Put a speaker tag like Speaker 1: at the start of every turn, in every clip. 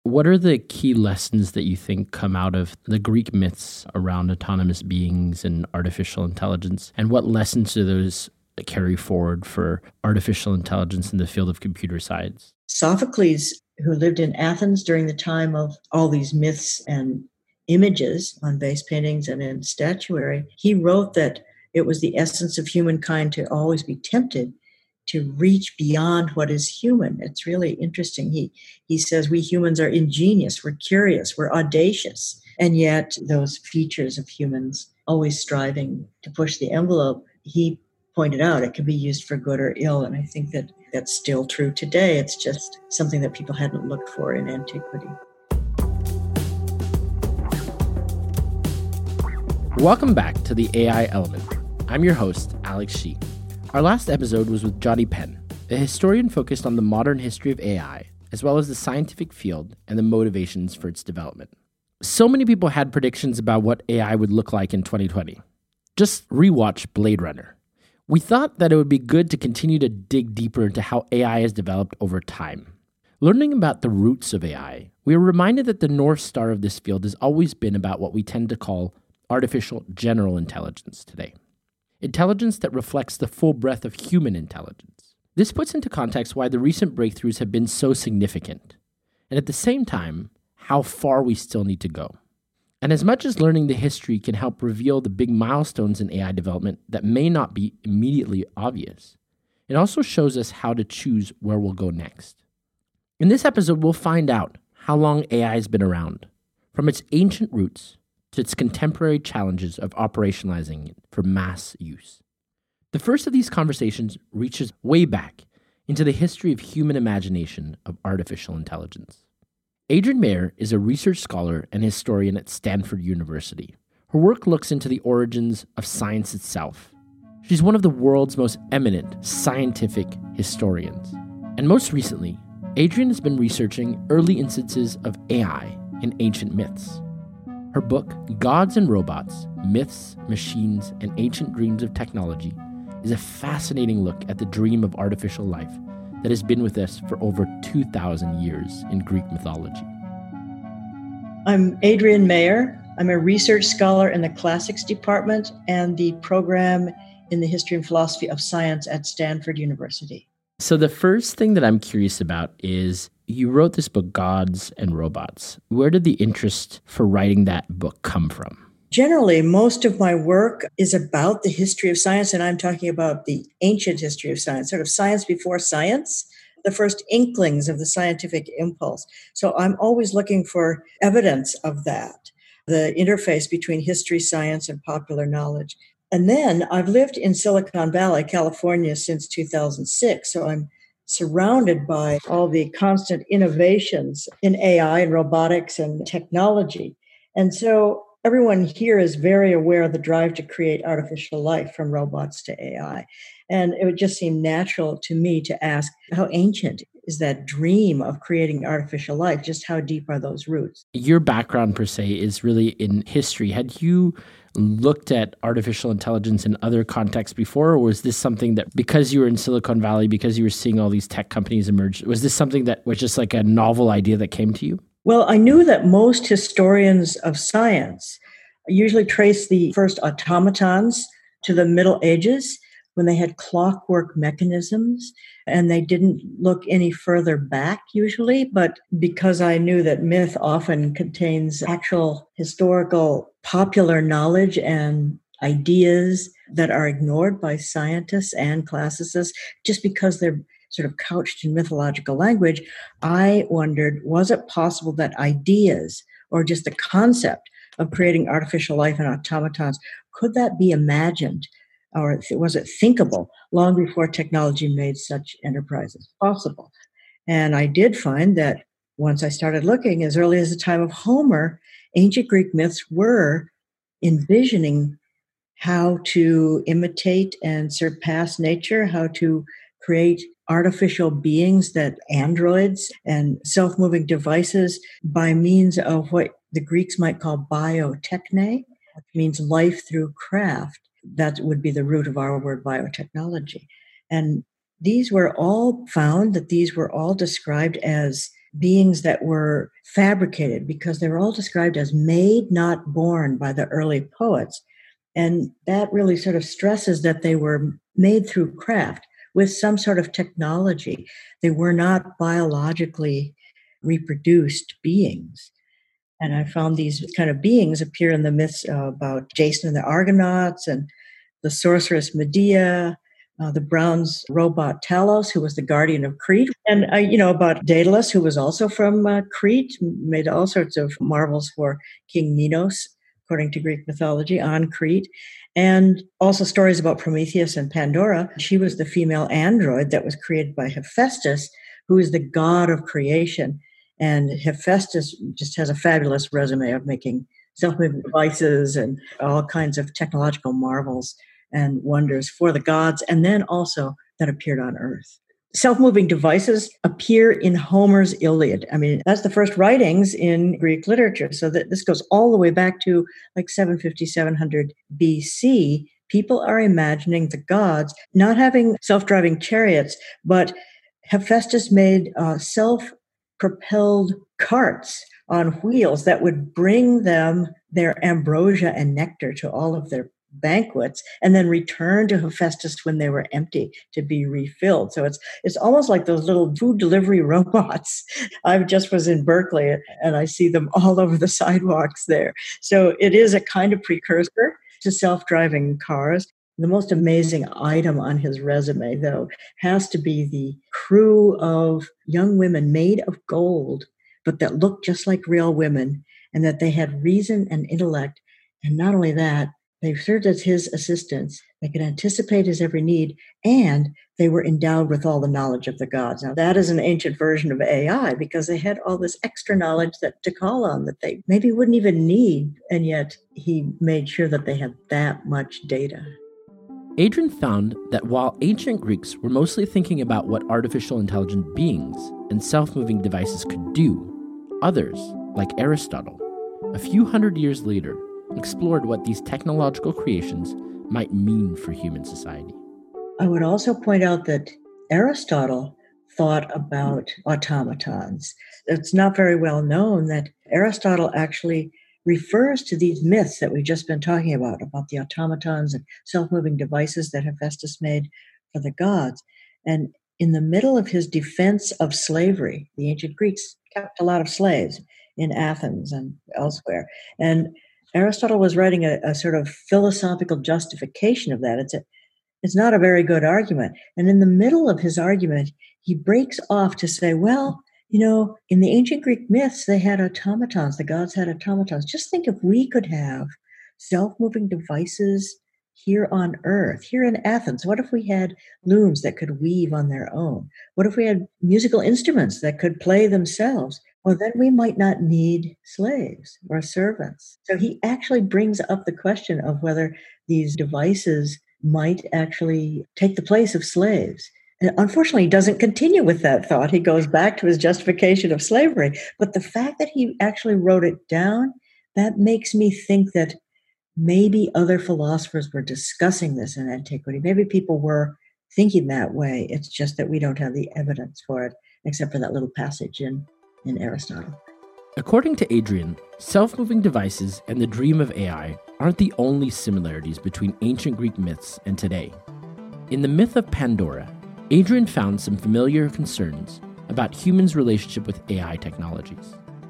Speaker 1: What are the key lessons that you think come out of the Greek myths around autonomous beings and artificial intelligence? And what lessons do those carry forward for artificial intelligence in the field of computer science?
Speaker 2: Sophocles, who lived in Athens during the time of all these myths and images on vase paintings and in statuary, he wrote that it was the essence of humankind to always be tempted to reach beyond what is human. It's really interesting. He says we humans are ingenious, we're curious, we're audacious, and yet those features of humans always striving to push the envelope, he pointed out it can be used for good or ill, and I think that that's still true today. It's just something that people hadn't looked for in antiquity.
Speaker 1: Welcome back to the AI Element. I'm your host, Alex Shi. Our last episode was with Johnny Penn, a historian focused on the modern history of AI, as well as the scientific field and the motivations for its development. So many people had predictions about what AI would look like in 2020. Just rewatch Blade Runner. We thought that it would be good to continue to dig deeper into how AI has developed over time. Learning about the roots of AI, we are reminded that the North Star of this field has always been about what we tend to call artificial general intelligence today. Intelligence that reflects the full breadth of human intelligence. This puts into context why the recent breakthroughs have been so significant, and at the same time, how far we still need to go. And as much as learning the history can help reveal the big milestones in AI development that may not be immediately obvious, it also shows us how to choose where we'll go next. In this episode, we'll find out how long AI has been around, from its ancient roots to its contemporary challenges of operationalizing it for mass use. The first of these conversations reaches way back into the history of human imagination of artificial intelligence. Adrienne Mayer is a research scholar and historian at Stanford University. Her work looks into the origins of science itself. She's one of the world's most eminent scientific historians. And most recently, Adrienne has been researching early instances of AI in ancient myths. Her book, Gods and Robots, Myths, Machines, and Ancient Dreams of Technology, is a fascinating look at the dream of artificial life that has been with us for over 2,000 years in Greek mythology.
Speaker 2: I'm Adrienne Mayer. I'm a research scholar in the classics department and the program in the history and philosophy of science at Stanford University.
Speaker 1: So the first thing that I'm curious about is you wrote this book, Gods and Robots. Where did the interest for writing that book come from?
Speaker 2: Generally, most of my work is about the history of science, and I'm talking about the ancient history of science, sort of science before science, the first inklings of the scientific impulse. So I'm always looking for evidence of that, the interface between history, science, and popular knowledge. And then I've lived in Silicon Valley, California, since 2006, so I'm surrounded by all the constant innovations in AI and robotics and technology. And so everyone here is very aware of the drive to create artificial life from robots to AI. And it would just seem natural to me to ask, how ancient is that dream of creating artificial life? Just how deep are those roots?
Speaker 1: Your background, per se, is really in history. Had you looked at artificial intelligence in other contexts before, or was this something that, because you were in Silicon Valley, because you were seeing all these tech companies emerge, was this something that was just like a novel idea that came to you?
Speaker 2: Well, I knew that most historians of science usually trace the first automatons to the Middle Ages when they had clockwork mechanisms, and they didn't look any further back usually. But because I knew that myth often contains actual historical popular knowledge and ideas that are ignored by scientists and classicists just because they're sort of couched in mythological language, I wondered, was it possible that ideas or just the concept of creating artificial life and automatons, could that be imagined, or was it thinkable long before technology made such enterprises possible? And I did find that once I started looking, as early as the time of Homer, ancient Greek myths were envisioning how to imitate and surpass nature, how to create artificial beings, that androids and self-moving devices, by means of what the Greeks might call biotechne, which means life through craft. That would be the root of our word biotechnology. And these were all found that these were all described as beings that were fabricated because they were all described as made, not born by the early poets. And that really sort of stresses that they were made through craft with some sort of technology. They were not biologically reproduced beings. And I found these kind of beings appear in the myths about Jason and the Argonauts and the sorceress Medea, the Browns' robot Talos, who was the guardian of Crete, and about Daedalus, who was also from Crete, made all sorts of marvels for King Minos, according to Greek mythology, on Crete, and also stories about Prometheus and Pandora. She was the female android that was created by Hephaestus, who is the god of creation. And Hephaestus just has a fabulous resume of making self-moving devices and all kinds of technological marvels and wonders for the gods, and then also that appeared on Earth. Self-moving devices appear in Homer's Iliad. I mean, that's the first writings in Greek literature. So that this goes all the way back to like 750, 700 BC. People are imagining the gods not having self-driving chariots, but Hephaestus made self-propelled carts on wheels that would bring them their ambrosia and nectar to all of their banquets and then return to Hephaestus when they were empty to be refilled. So it's almost like those little food delivery robots. I just was in Berkeley and I see them all over the sidewalks there. So it is a kind of precursor to self-driving cars. The most amazing item on his resume, though, has to be the crew of young women made of gold, but that looked just like real women, and that they had reason and intellect. And not only that, they served as his assistants. They could anticipate his every need, and they were endowed with all the knowledge of the gods. Now, that is an ancient version of AI because they had all this extra knowledge to call on that they maybe wouldn't even need, and yet he made sure that they had that much data.
Speaker 1: Adrian found that while ancient Greeks were mostly thinking about what artificial intelligent beings and self-moving devices could do, others, like Aristotle, a few hundred years later, explored what these technological creations might mean for human society.
Speaker 2: I would also point out that Aristotle thought about automatons. It's not very well known that Aristotle actually refers to these myths that we've just been talking about the automatons and self-moving devices that Hephaestus made for the gods. And in the middle of his defense of slavery, the ancient Greeks kept a lot of slaves in Athens and elsewhere. And Aristotle was writing a sort of philosophical justification of that. It's not a very good argument. And in the middle of his argument, he breaks off to say, well, in the ancient Greek myths, they had automatons. The gods had automatons. Just think if we could have self-moving devices here on Earth, here in Athens. What if we had looms that could weave on their own? What if we had musical instruments that could play themselves? Well, then we might not need slaves or servants. So he actually brings up the question of whether these devices might actually take the place of slaves. And unfortunately, he doesn't continue with that thought. He goes back to his justification of slavery. But the fact that he actually wrote it down, that makes me think that maybe other philosophers were discussing this in antiquity. Maybe people were thinking that way. It's just that we don't have the evidence for it, except for that little passage in Aristotle.
Speaker 1: According to Adrian, self-moving devices and the dream of AI aren't the only similarities between ancient Greek myths and today. In the myth of Pandora, Adrian found some familiar concerns about humans' relationship with AI technologies.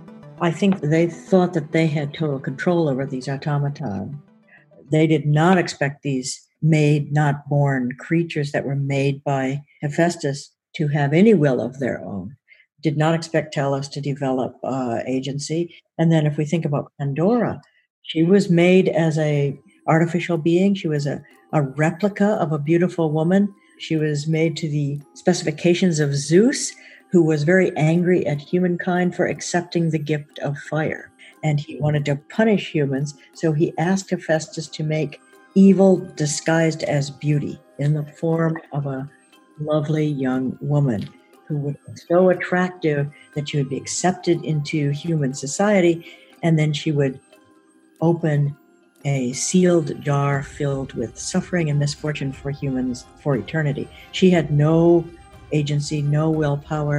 Speaker 2: I think they thought that they had total control over these automatons. They did not expect these made, not born creatures that were made by Hephaestus to have any will of their own. Did not expect Talos to develop agency. And then if we think about Pandora, she was made as a artificial being. She was a replica of a beautiful woman. She was made to the specifications of Zeus, who was very angry at humankind for accepting the gift of fire. And he wanted to punish humans, so he asked Hephaestus to make evil disguised as beauty in the form of a lovely young woman who would be so attractive that she would be accepted into human society, and then she would open a sealed jar filled with suffering and misfortune for humans for eternity. She had no agency, no willpower.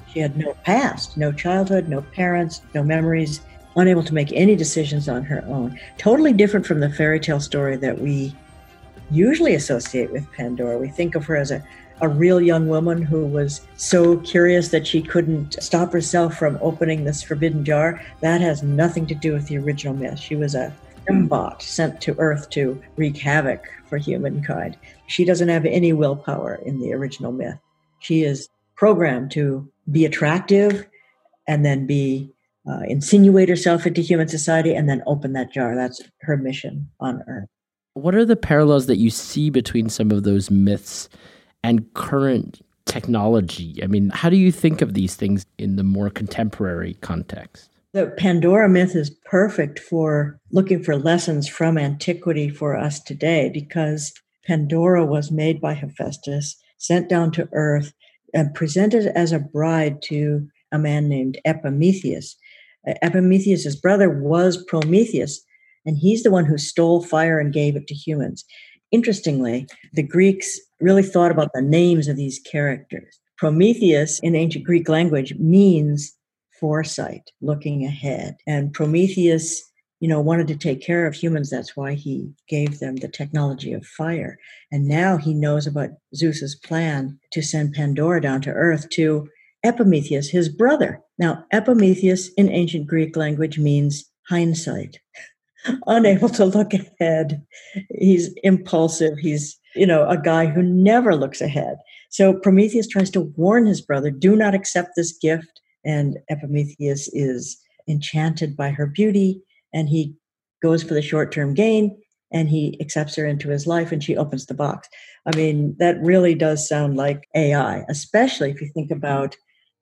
Speaker 2: She had no past, no childhood, no parents, no memories, unable to make any decisions on her own. Totally different from the fairy tale story that we usually associate with Pandora. We think of her as a real young woman who was so curious that she couldn't stop herself from opening this forbidden jar. That has nothing to do with the original myth. She was a fembot sent to Earth to wreak havoc for humankind. She doesn't have any willpower in the original myth. She is programmed to be attractive and then insinuate herself into human society and then open that jar. That's her mission on Earth.
Speaker 1: What are the parallels that you see between some of those myths and current technology? I mean, how do you think of these things in the more contemporary context?
Speaker 2: The Pandora myth is perfect for looking for lessons from antiquity for us today, because Pandora was made by Hephaestus, sent down to Earth, and presented as a bride to a man named Epimetheus. Epimetheus' brother was Prometheus, and he's the one who stole fire and gave it to humans. Interestingly, the Greeks really thought about the names of these characters. Prometheus in ancient Greek language means foresight, looking ahead. And Prometheus, wanted to take care of humans. That's why he gave them the technology of fire. And now he knows about Zeus's plan to send Pandora down to Earth to Epimetheus, his brother. Now, Epimetheus in ancient Greek language means hindsight. Unable to look ahead. He's impulsive. He's, a guy who never looks ahead. So Prometheus tries to warn his brother, do not accept this gift. And Epimetheus is enchanted by her beauty, and he goes for the short-term gain, and he accepts her into his life, and she opens the box. I mean, that really does sound like AI, especially if you think about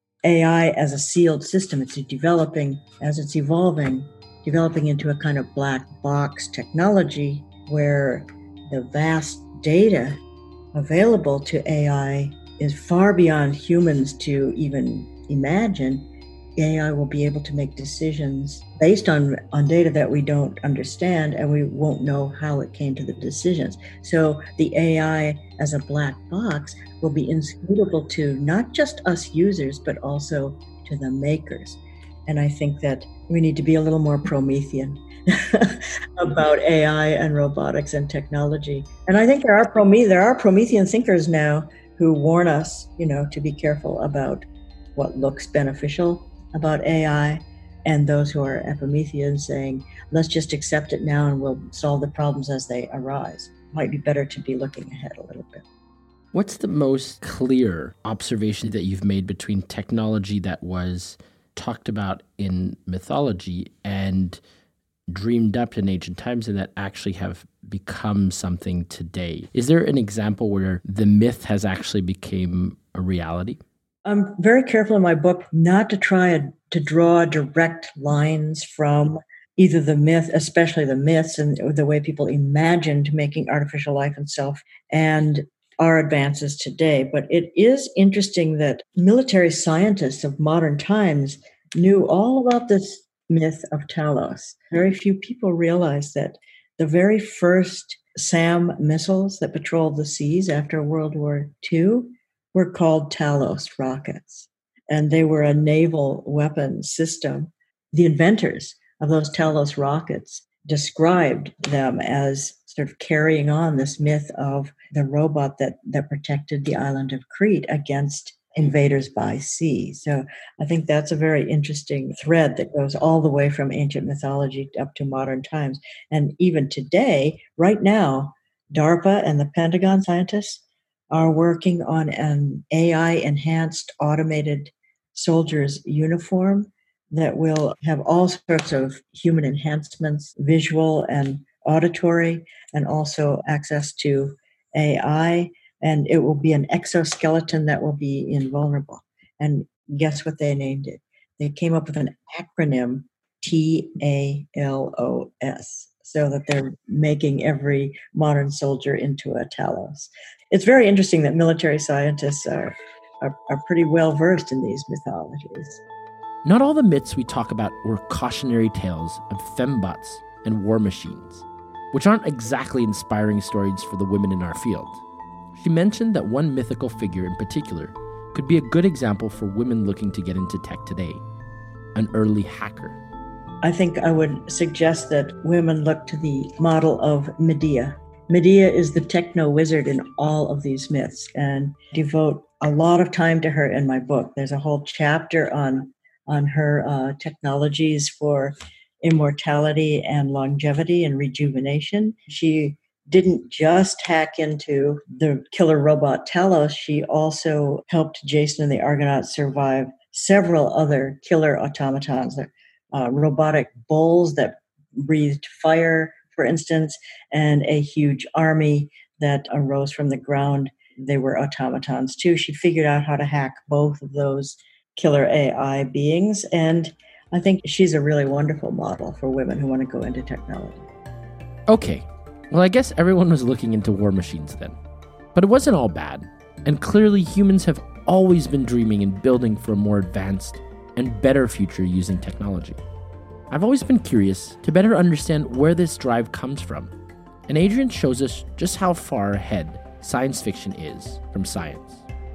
Speaker 2: AI as a sealed system. It's developing, as it's evolving, developing into a kind of black box technology where the vast data available to AI is far beyond humans to even imagine. AI will be able to make decisions based on data that we don't understand, and we won't know how it came to the decisions. So the AI as a black box will be inscrutable to not just us users, but also to the makers. And I think that we need to be a little more Promethean about AI and robotics and technology. And I think there are Promethean thinkers now who warn us, to be careful about what looks beneficial about AI, and those who are Epimetheans saying, let's just accept it now and we'll solve the problems as they arise. Might be better to be looking ahead a little bit.
Speaker 1: What's the most clear observation that you've made between technology that was talked about in mythology and dreamed up in ancient times and that actually have become something today? Is there an example where the myth has actually become a reality?
Speaker 2: I'm very careful in my book not to try to draw direct lines from either the myth, especially the myths and the way people imagined making artificial life and self, and our advances today. But it is interesting that military scientists of modern times knew all about this myth of Talos. Very few people realize that the very first SAM missiles that patrolled the seas after World War II were called Talos rockets, and they were a naval weapons system. The inventors of those Talos rockets described them as sort of carrying on this myth of the robot that protected the island of Crete against invaders by sea. So I think that's a very interesting thread that goes all the way from ancient mythology up to modern times. And even today, right now, DARPA and the Pentagon scientists are working on an AI-enhanced automated soldier's uniform that will have all sorts of human enhancements, visual and auditory, and also access to AI. And it will be an exoskeleton that will be invulnerable. And guess what they named it? They came up with an acronym, TALOS, so that they're making every modern soldier into a Talos. It's very interesting that military scientists are pretty well versed in these mythologies.
Speaker 1: Not all the myths we talk about were cautionary tales of fembots and war machines, which aren't exactly inspiring stories for the women in our field. She mentioned that one mythical figure in particular could be a good example for women looking to get into tech today? An early hacker.
Speaker 2: I think I would suggest that women look to the model of Medea. Medea is the techno wizard in all of these myths, and devote a lot of time to her in my book. There's a whole chapter on her technologies for immortality and longevity and rejuvenation. She didn't just hack into the killer robot Talos, she also helped Jason and the Argonauts survive several other killer automatons, robotic bulls that breathed fire, for instance, and a huge army that arose from the ground. They were automatons too. She figured out how to hack both of those killer AI beings, and I think she's a really wonderful model for women who want to go into technology.
Speaker 1: Okay, well, I guess everyone was looking into war machines then. But it wasn't all bad, and clearly humans have always been dreaming and building for a more advanced and better future using technology. I've always been curious to better understand where this drive comes from, and Adrian shows us just how far ahead science fiction is from science.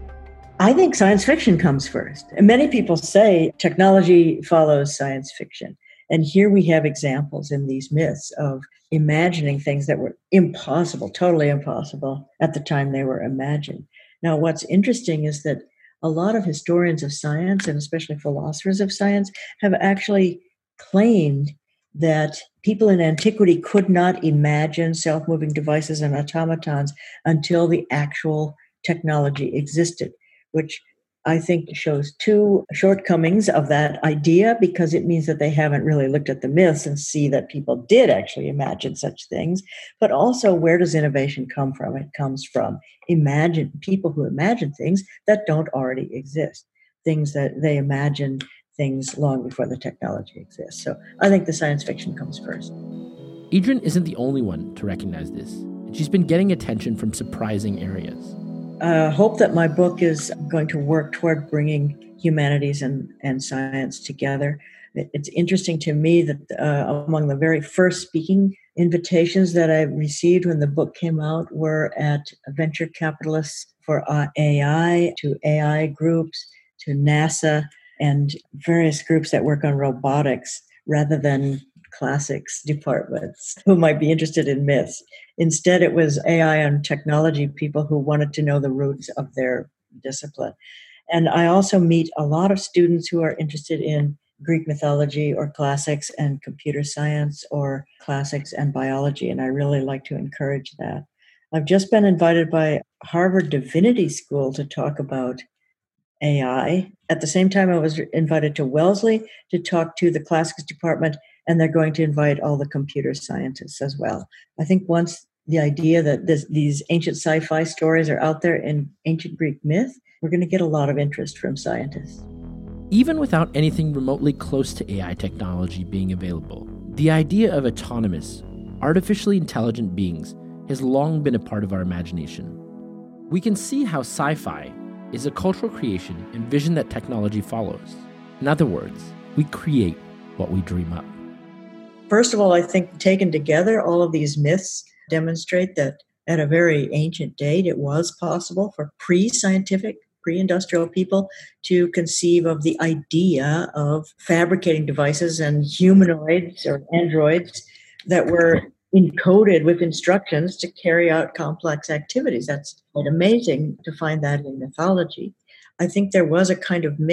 Speaker 2: I think science fiction comes first. And many people say technology follows science fiction. And here we have examples in these myths of imagining things that were impossible, totally impossible at the time they were imagined. Now, what's interesting is that a lot of historians of science, and especially philosophers of science, have actually claimed that people in antiquity could not imagine self-moving devices and automatons until the actual technology existed, which I think shows two shortcomings of that idea, because it means that they haven't really looked at the myths and see that people did actually imagine such things. But also, where does innovation come from? It comes from people who imagine things that don't already exist, things that they imagined things long before the technology exists. So I think the science fiction comes first.
Speaker 1: Adrian isn't the only one to recognize this, and she's been getting attention from surprising areas.
Speaker 2: I hope that my book is going to work toward bringing humanities and science together. It's interesting to me that among the very first speaking invitations that I received when the book came out were at venture capitalists for AI, to AI groups, to NASA, and various groups that work on robotics rather than classics departments who might be interested in myths. Instead, it was AI and technology people who wanted to know the roots of their discipline. And I also meet a lot of students who are interested in Greek mythology or classics and computer science or classics and biology, and I really like to encourage that. I've just been invited by Harvard Divinity School to talk about AI. At the same time, I was invited to Wellesley to talk to the classics department, and they're going to invite all the computer scientists as well. I think once the idea that these ancient sci-fi stories are out there in ancient Greek myth, we're going to get a lot of interest from scientists.
Speaker 1: Even without anything remotely close to AI technology being available, the idea of autonomous, artificially intelligent beings has long been a part of our imagination. We can see how sci-fi is a cultural creation and vision that technology follows. In other words, we create what we dream up.
Speaker 2: First of all, I think taken together, all of these myths demonstrate that at a very ancient date, it was possible for pre-scientific, pre-industrial people to conceive of the idea of fabricating devices and humanoids or androids that were encoded with instructions to carry out complex activities. That's quite amazing to find that in mythology. I think there was a kind of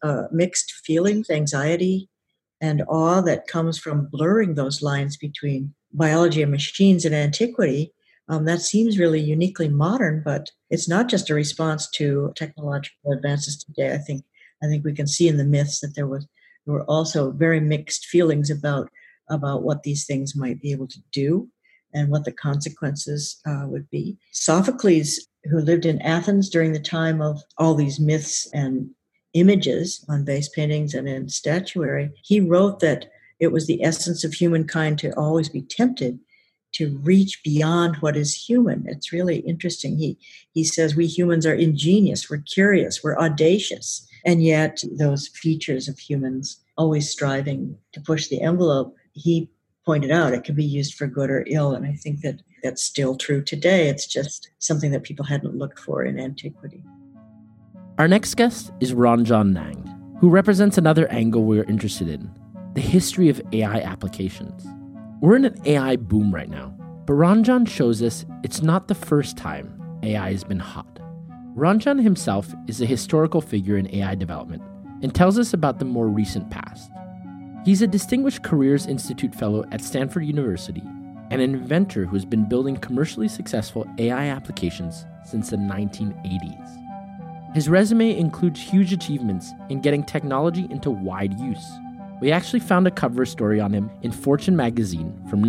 Speaker 2: mixed feelings, anxiety, and awe that comes from blurring those lines between biology and machines in antiquity. That seems really uniquely modern, but it's not just a response to technological advances today. I think we can see in the myths that there were also very mixed feelings about what these things might be able to do and what the consequences would be. Sophocles, who lived in Athens during the time of all these myths and images on vase paintings and in statuary, he wrote that it was the essence of humankind to always be tempted to reach beyond what is human. It's really interesting. He says we humans are ingenious, we're curious, we're audacious, and yet those features of humans always striving to push the envelope, he pointed out it can be used for good or ill, and I think that that's still true today. It's just something that people hadn't looked for in antiquity.
Speaker 1: Our next guest is Ranjan Nang, who represents another angle we're interested in, the history of AI applications. We're in an AI boom right now, but Ranjan shows us it's not the first time AI has been hot. Ranjan himself is a historical figure in AI development and tells us about the more recent past. He's a Distinguished Careers Institute Fellow at Stanford University and an inventor who's been building commercially successful AI applications since the 1980s. His resume includes huge achievements in getting technology into wide use. We actually found a cover story on him in Fortune magazine from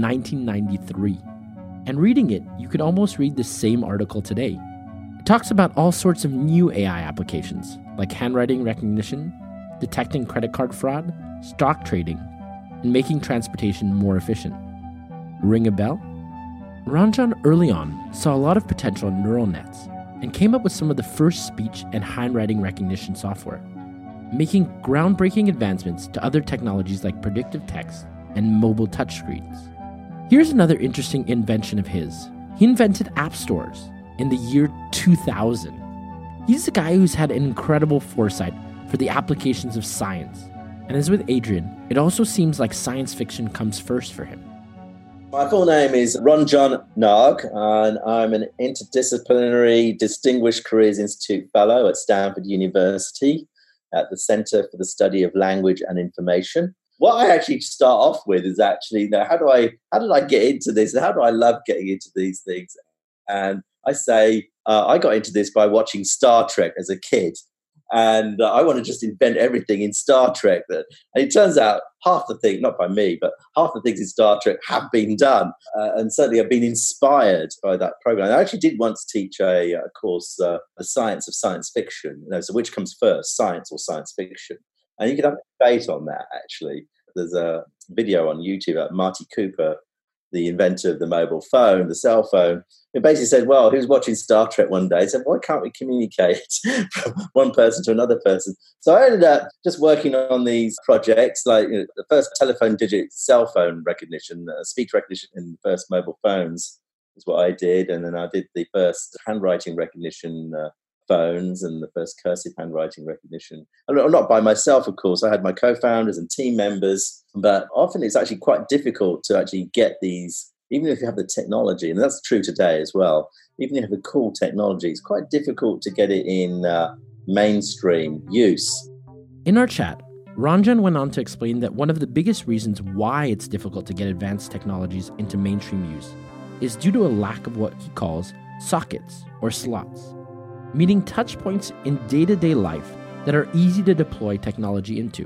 Speaker 1: 1993. And reading it, you could almost read the same article today. It talks about all sorts of new AI applications, like handwriting recognition, detecting credit card fraud, stock trading, and making transportation more efficient. Ring a bell? Ranjan early on saw a lot of potential in neural nets and came up with some of the first speech and handwriting recognition software, making groundbreaking advancements to other technologies like predictive text and mobile touchscreens. Here's another interesting invention of his. He invented app stores in the year 2000. He's a guy who's had an incredible foresight for the applications of science. And as with Adrian, it also seems like science fiction comes first for him.
Speaker 3: My full name is Ranjan Nag, and I'm an interdisciplinary Distinguished Careers Institute Fellow at Stanford University at the Center for the Study of Language and Information. What I actually start off with is actually, how did I get into this? How do I love getting into these things? And I say, I got into this by watching Star Trek as a kid. And I want to just invent everything in Star Trek. And it turns out half the things, not by me, but half the things in Star Trek have been done. And certainly I've been inspired by that program. I actually did once teach a course, The Science of Science Fiction. So which comes first, science or science fiction? And you can have a debate on that, actually. There's a video on YouTube about Marty Cooper, the inventor of the mobile phone, the cell phone. It basically said, well, he was watching Star Trek one day. He said, why can't we communicate from one person to another person? So I ended up just working on these projects, like the first telephone digit cell phone recognition, speech recognition in the first mobile phones is what I did. And then I did the first handwriting recognition phones and the first cursive handwriting recognition. Not by myself, of course. I had my co-founders and team members, but often it's actually quite difficult to actually get these, even if you have the technology, and that's true today as well. Even if you have the cool technology, it's quite difficult to get it in mainstream use.
Speaker 1: In our chat, Ranjan went on to explain that one of the biggest reasons why it's difficult to get advanced technologies into mainstream use is due to a lack of what he calls sockets or slots, meaning touch points in day-to-day life that are easy to deploy technology into.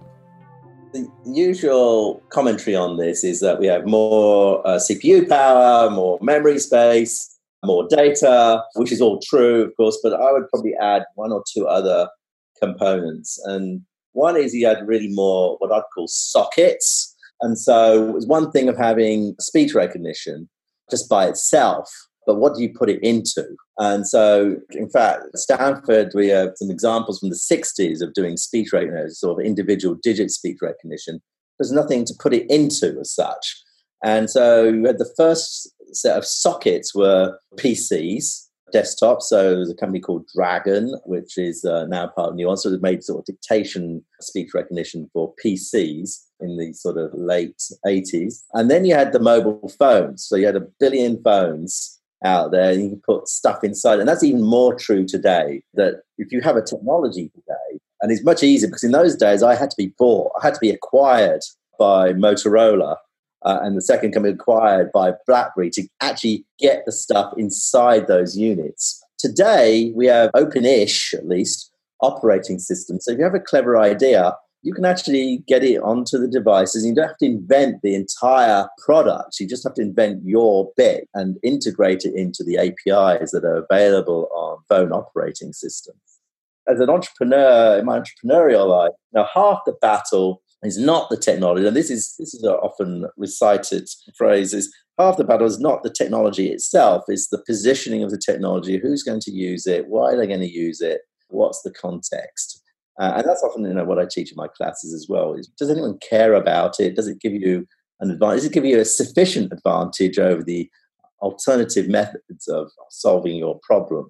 Speaker 3: The usual commentary on this is that we have more CPU power, more memory space, more data, which is all true, of course, but I would probably add one or two other components. And one is you had really more what I'd call sockets. And so it was one thing of having speech recognition just by itself, but what do you put it into? And so, in fact, at Stanford, we have some examples from the 60s of doing speech recognition, sort of individual digit speech recognition. There's nothing to put it into as such. And so you had the first set of sockets were PCs, desktops. So there was a company called Dragon, which is now part of Nuance. So it made sort of dictation speech recognition for PCs in the sort of late 80s. And then you had the mobile phones. So you had 1 billion phones out there, and you can put stuff inside. And that's even more true today, that if you have a technology today, and it's much easier because in those days I had to be bought, I had to be acquired by Motorola, and the second company acquired by BlackBerry to actually get the stuff inside those units. Today, we have open-ish, at least, operating systems. So if you have a clever idea, you can actually get it onto the devices. You don't have to invent the entire product. You just have to invent your bit and integrate it into the APIs that are available on phone operating systems. As an entrepreneur, in my entrepreneurial life, now half the battle is not the technology. And this is an often recited phrase, is half the battle is not the technology itself, it's the positioning of the technology. Who's going to use it? Why are they going to use it? What's the context? And that's often what I teach in my classes as well. Is, does anyone care about it? Does it give you an advantage? Does it give you a sufficient advantage over the alternative methods of solving your problem?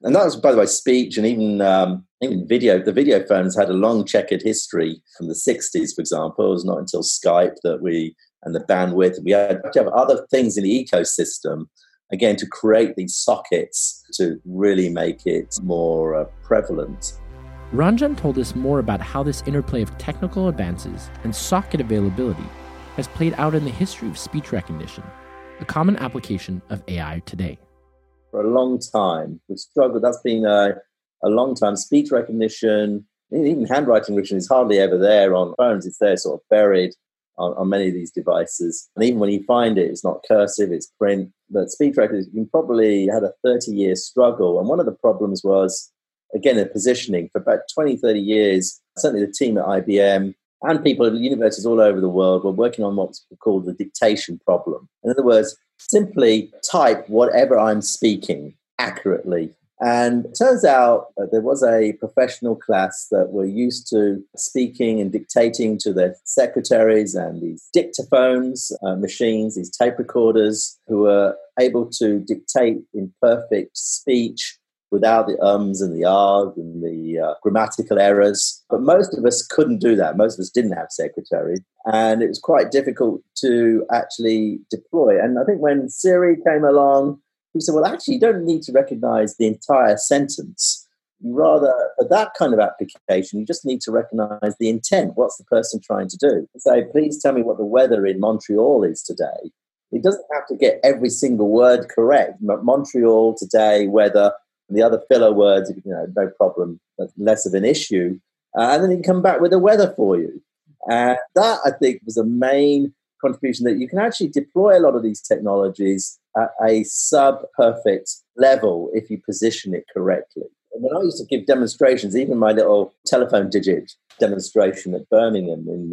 Speaker 3: And that was, by the way, speech and even video. The video phones had a long checkered history from the 60s, for example. It was not until Skype and the bandwidth, we had to have other things in the ecosystem, again, to create these sockets to really make it more prevalent.
Speaker 1: Ranjan told us more about how this interplay of technical advances and socket availability has played out in the history of speech recognition, a common application of AI today.
Speaker 3: For a long time, we've struggled. That's been a long time. Speech recognition, even handwriting recognition is hardly ever there on phones. It's there sort of buried on many of these devices. And even when you find it, it's not cursive, it's print. But speech recognition, you probably had a 30-year struggle. And one of the problems was, again, the positioning. For about 20, 30 years, certainly the team at IBM and people at universities all over the world were working on what's called the dictation problem. In other words, simply type whatever I'm speaking accurately. And it turns out there was a professional class that were used to speaking and dictating to their secretaries and these dictaphones machines, these tape recorders, who were able to dictate in perfect speech without the ums and the ahs and the grammatical errors. But most of us couldn't do that. Most of us didn't have secretaries. And it was quite difficult to actually deploy. And I think when Siri came along, we said, well, actually, you don't need to recognize the entire sentence. Rather, for that kind of application, you just need to recognize the intent. What's the person trying to do? Say, please tell me what the weather in Montreal is today. It doesn't have to get every single word correct. Montreal today, weather, and the other filler words, no problem, that's less of an issue. And then you can come back with the weather for you. And that, I think, was a main contribution, that you can actually deploy a lot of these technologies at a sub-perfect level if you position it correctly. And when I used to give demonstrations, even my little telephone digit demonstration at Birmingham in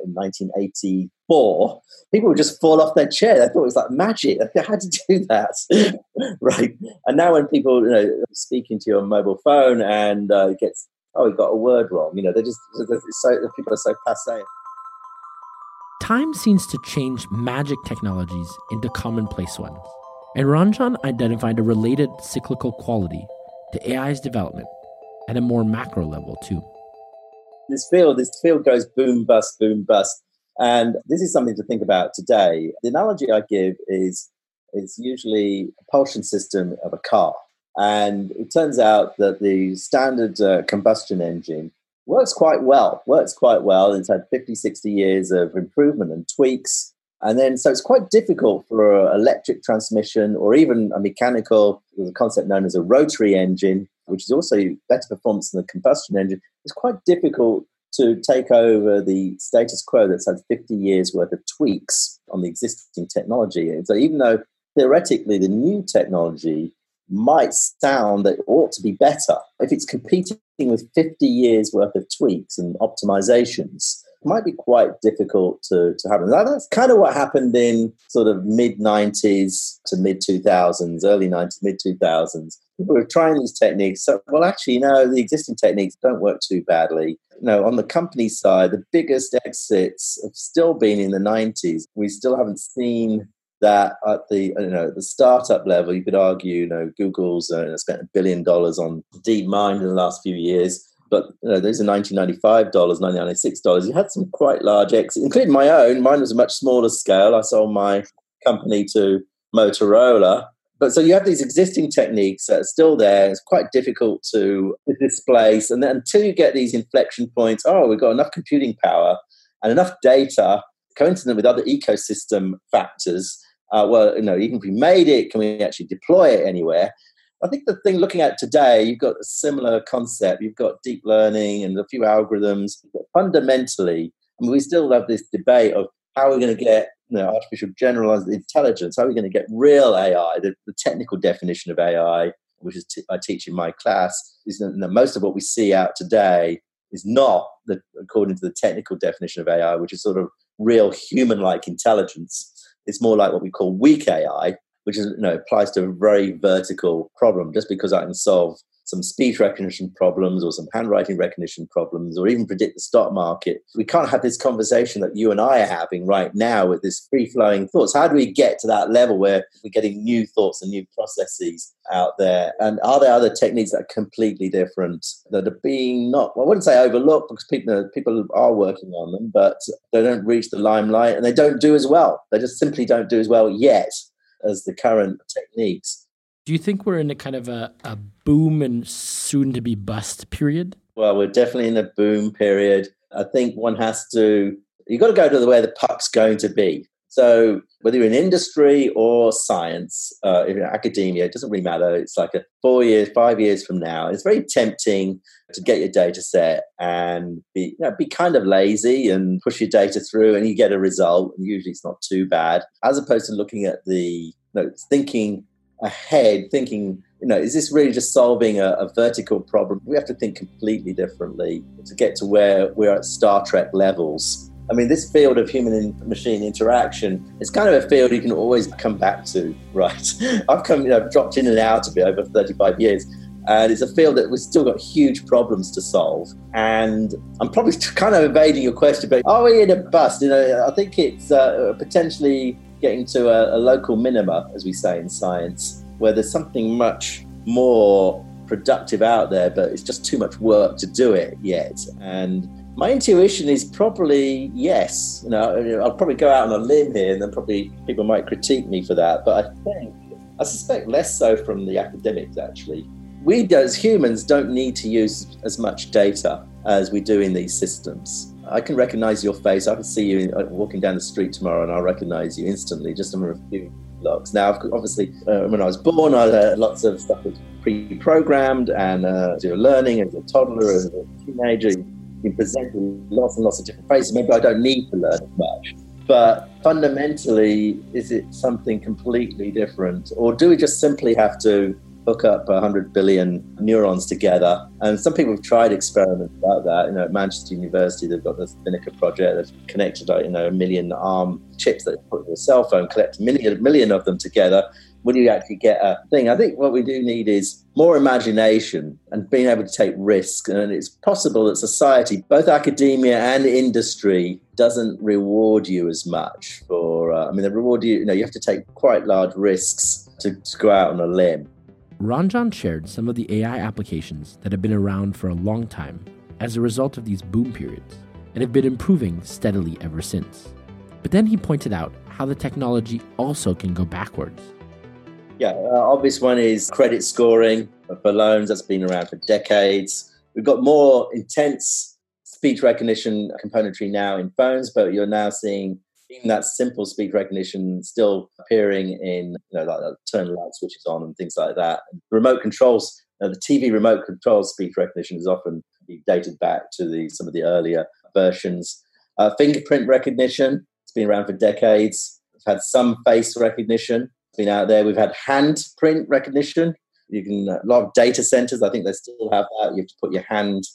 Speaker 3: 1984, people would just fall off their chair. They thought it was like magic. How to do that, right? And now when people speaking to your mobile phone and it gets, you got a word wrong, people are so passé.
Speaker 1: Time seems to change magic technologies into commonplace ones, and Ranjan identified a related cyclical quality to AI's development at a more macro level too.
Speaker 3: This field goes boom, bust, and this is something to think about today. The analogy I give is usually a propulsion system of a car, and it turns out that the standard combustion engine works quite well. It's had 50, 60 years of improvement and tweaks. And then, so it's quite difficult for an electric transmission or even a mechanical, there's a concept known as a rotary engine, which is also better performance than the combustion engine. It's quite difficult to take over the status quo that's had 50 years worth of tweaks on the existing technology. And so even though theoretically the new technology might sound that it ought to be better, if it's competing with 50 years worth of tweaks and optimizations, it might be quite difficult to happen. That's kind of what happened in sort of mid-90s to mid-2000s, early 90s, mid-2000s. People were trying these techniques. So, well, actually, the existing techniques don't work too badly. On the company side, the biggest exits have still been in the 90s. We still haven't seen that at the startup level. You could argue, Google's spent $1 billion on DeepMind in the last few years. But those are $1995, $1996. You had some quite large exits, including my own. Mine was a much smaller scale. I sold my company to Motorola. But so you have these existing techniques that are still there. It's quite difficult to displace. And then until you get these inflection points, we've got enough computing power and enough data, coincident with other ecosystem factors. Even if we made it, can we actually deploy it anywhere? I think the thing looking at today, you've got a similar concept. You've got deep learning and a few algorithms. But fundamentally, we still have this debate of how we're going to get artificial generalized intelligence. How are we going to get real AI? The technical definition of AI, which is I teach in my class, is that most of what we see out today is not according to the technical definition of AI, which is sort of real human-like intelligence. It's more like what we call weak AI, which is applies to a very vertical problem. Just because I can solve some speech recognition problems or some handwriting recognition problems or even predict the stock market. We can't have this conversation that you and I are having right now with this free-flowing thoughts. How do we get to that level where we're getting new thoughts and new processes out there? And are there other techniques that are completely different that are being not, well, I wouldn't say overlooked because people are working on them, but they don't reach the limelight and they don't do as well. They just simply don't do as well yet as the current techniques.
Speaker 1: Do you think we're in a kind of a boom and soon to be bust period?
Speaker 3: Well, we're definitely in a boom period. I think you've got to go to where the puck's going to be. So whether you're in industry or science, if you're in academia, it doesn't really matter. It's like 4 years, 5 years from now. It's very tempting to get your data set and be kind of lazy and push your data through and you get a result. And usually it's not too bad, as opposed to looking at thinking ahead, thinking, is this really just solving a vertical problem? We have to think completely differently to get to where we're at Star Trek levels. I mean, this field of human and machine interaction is kind of a field you can always come back to, right? I've dropped in and out of it over 35 years, and it's a field that we've still got huge problems to solve. And I'm probably kind of evading your question, but are we in a bust? I think it's potentially getting to a local minima, as we say in science, where there's something much more productive out there, but it's just too much work to do it yet. And my intuition is probably yes. I'll probably go out on a limb here, and then probably people might critique me for that. But I suspect less so from the academics, actually. We as humans don't need to use as much data as we do in these systems. I can recognize your face. I can see you walking down the street tomorrow and I'll recognize you instantly just from a few blocks. Now, obviously, when I was born, I had lots of stuff was pre-programmed and you're learning as a toddler, as a teenager, you've presented lots and lots of different faces. Maybe I don't need to learn as much. But fundamentally, is it something completely different? Or do we just simply have to hook up 100 billion neurons together? And some people have tried experiments like that. At Manchester University, they've got the Spinnaker project. They've connected, a million ARM chips that you put in your cell phone, collect a million of them together. Will you actually get a thing? I think what we do need is more imagination and being able to take risks. And it's possible that society, both academia and industry, doesn't reward you as much they reward you, you have to take quite large risks to go out on a limb.
Speaker 1: Ranjan shared some of the AI applications that have been around for a long time as a result of these boom periods and have been improving steadily ever since. But then he pointed out how the technology also can go backwards.
Speaker 3: Yeah, obvious one is credit scoring for loans. That's been around for decades. We've got more intense speech recognition componentry now in phones, but you're now seeing even that simple speech recognition still appearing in, like turn light switches on and things like that. And remote controls, the TV remote control speech recognition is often dated back to some of the earlier versions. Fingerprint recognition, it's been around for decades. We've had some face recognition. Been out there. We've had handprint recognition. You can a lot of data centers. I think they still have that. You have to put your hand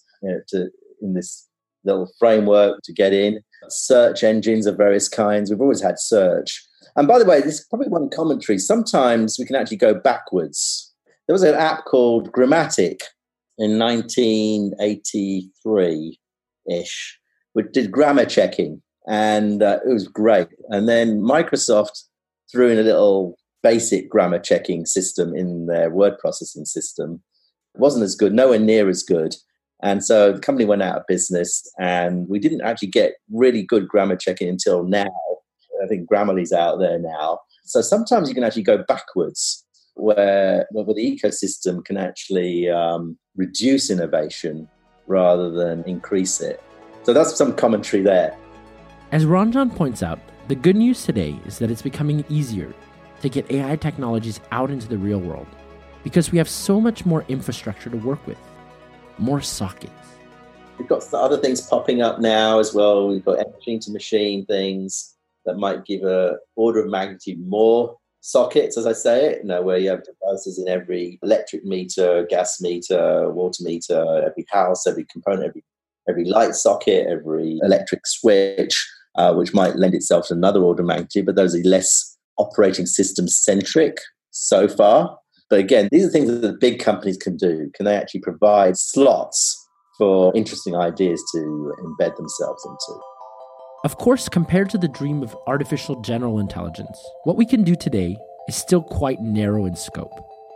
Speaker 3: in this little framework to get in. Search engines of various kinds. We've always had search. And by the way, this is probably one commentary. Sometimes we can actually go backwards. There was an app called Grammatic in 1983-ish, which did grammar checking, and it was great. And then Microsoft threw in a little basic grammar checking system in their word processing system. It wasn't as good, nowhere near as good. And so the company went out of business and we didn't actually get really good grammar checking until now. I think Grammarly's out there now. So sometimes you can actually go backwards where the ecosystem can actually reduce innovation rather than increase it. So that's some commentary there.
Speaker 1: As Ranjan points out, the good news today is that it's becoming easier to get AI technologies out into the real world because we have so much more infrastructure to work with, more sockets.
Speaker 3: We've got other things popping up now as well. We've got machine-to-machine things that might give an order of magnitude more sockets, as I say it, where you have devices in every electric meter, gas meter, water meter, every house, every component, every light socket, every electric switch, which might lend itself to another order of magnitude, but those are less operating system centric so far. But again, these are things that the big companies can do. Can they actually provide slots for interesting ideas to embed themselves into?
Speaker 1: Of course, compared to the dream of artificial general intelligence, what we can do today is still quite narrow in scope.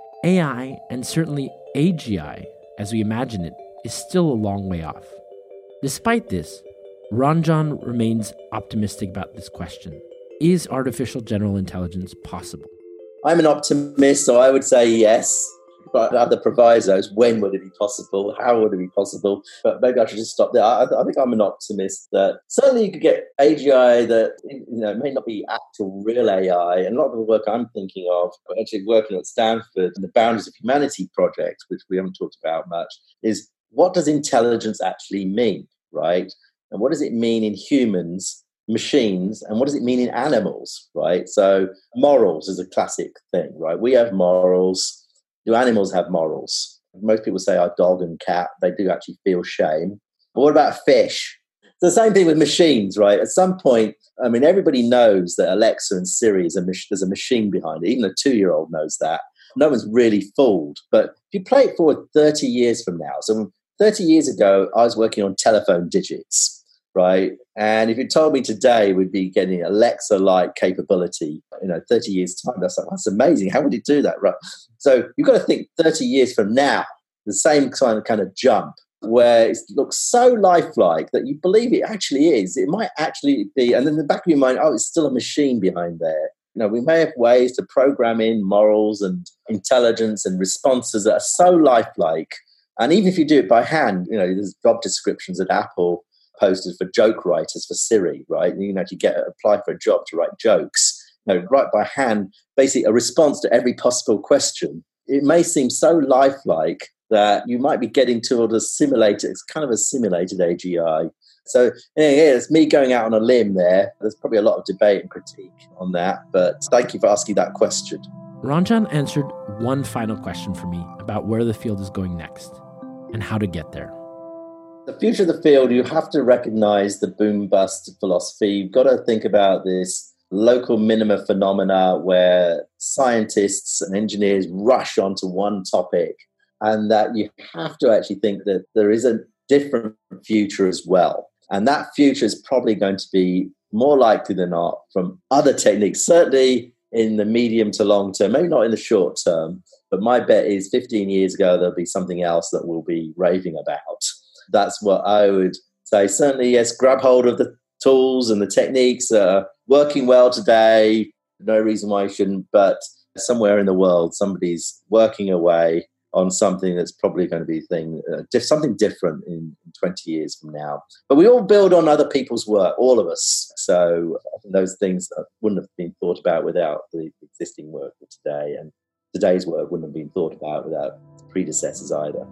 Speaker 1: AI, and certainly AGI, as we imagine it, is still a long way off. Despite this, Ranjan remains optimistic about this question. Is artificial general intelligence possible?
Speaker 3: I'm an optimist, so I would say yes. But other provisos, when would it be possible? How would it be possible? But maybe I should just stop there. I think I'm an optimist that certainly you could get AGI that may not be actual real AI. And a lot of the work I'm thinking of, actually working at Stanford, and the Boundaries of Humanity project, which we haven't talked about much, is what does intelligence actually mean, right? And what does it mean in humans, machines, and what does it mean in animals, right? So morals is a classic thing, right? We have morals. Do animals have morals? Most people say our dog and cat, they do actually feel shame. But what about fish? It's the same thing with machines, right? At some point, everybody knows that Alexa and Siri, there's a machine behind it. Even a 2-year-old knows that. No one's really fooled. But if you play it forward 30 years from now, so 30 years ago, I was working on telephone digits, right? And if you told me today we'd be getting Alexa-like capability, 30 years' time, that's amazing. How would it do that, right? So you've got to think 30 years from now, the same kind of jump where it looks so lifelike that you believe it actually is. It might actually be, and then in the back of your mind, it's still a machine behind there. We may have ways to program in morals and intelligence and responses that are so lifelike. And even if you do it by hand, there's job descriptions at Apple posted for joke writers for Siri, right? You can actually apply for a job to write jokes. Write by hand, basically a response to every possible question. It may seem so lifelike that you might be getting toward it's kind of a simulated AGI. So it's me going out on a limb there. There's probably a lot of debate and critique on that, but thank you for asking that question.
Speaker 1: Ranjan answered one final question for me about where the field is going next and how to get there.
Speaker 3: The future of the field, you have to recognize the boom-bust philosophy. You've got to think about this local minima phenomena where scientists and engineers rush onto one topic, and that you have to actually think that there is a different future as well. And that future is probably going to be more likely than not from other techniques, certainly in the medium to long term, maybe not in the short term, but my bet is 15 years ago, there'll be something else that we'll be raving about. That's what I would say. Certainly, yes, grab hold of the tools and the techniques are working well today. No reason why you shouldn't, but somewhere in the world, somebody's working away on something that's probably going to be something different in 20 years from now. But we all build on other people's work, all of us. So I think those things wouldn't have been thought about without the existing work of today. And today's work wouldn't have been thought about without its predecessors either.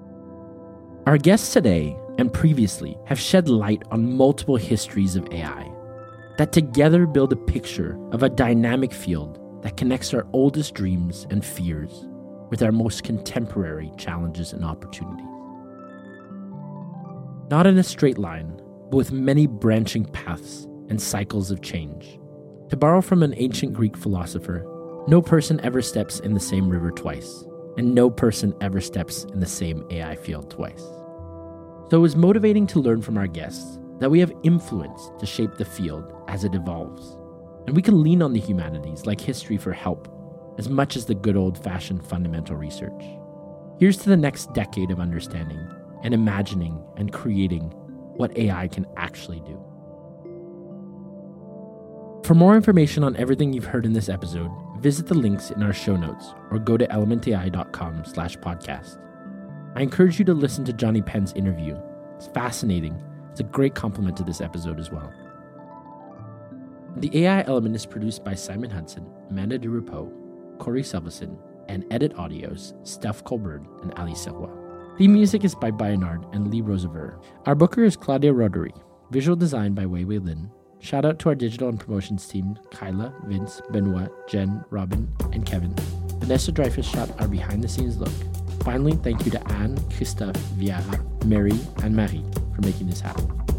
Speaker 1: Our guests today and previously have shed light on multiple histories of AI that together build a picture of a dynamic field that connects our oldest dreams and fears with our most contemporary challenges and opportunities. Not in a straight line, but with many branching paths and cycles of change. To borrow from an ancient Greek philosopher, no person ever steps in the same river twice, and no person ever steps in the same AI field twice. So it was motivating to learn from our guests that we have influence to shape the field as it evolves, and we can lean on the humanities like history for help as much as the good old-fashioned fundamental research. Here's to the next decade of understanding and imagining and creating what AI can actually do. For more information on everything you've heard in this episode, visit the links in our show notes or go to elementai.com/podcast. I encourage you to listen to Johnny Penn's interview. It's fascinating. It's a great complement to this episode as well. The AI Element is produced by Simon Hudson, Amanda DeRupo, Corey Silverson, and Edit Audio's Steph Colbert and Ali Silva. Theme music is by Bayonard and Lee Rosever. Our booker is Claudia Roderi. Visual design by Wei Wei Lin. Shout out to our digital and promotions team, Kyla, Vince, Benoit, Jen, Robin, and Kevin. Vanessa Dreyfus shot our behind-the-scenes look. Finally, thank you to Anne, Christophe, Viara, Mary, and Marie for making this happen.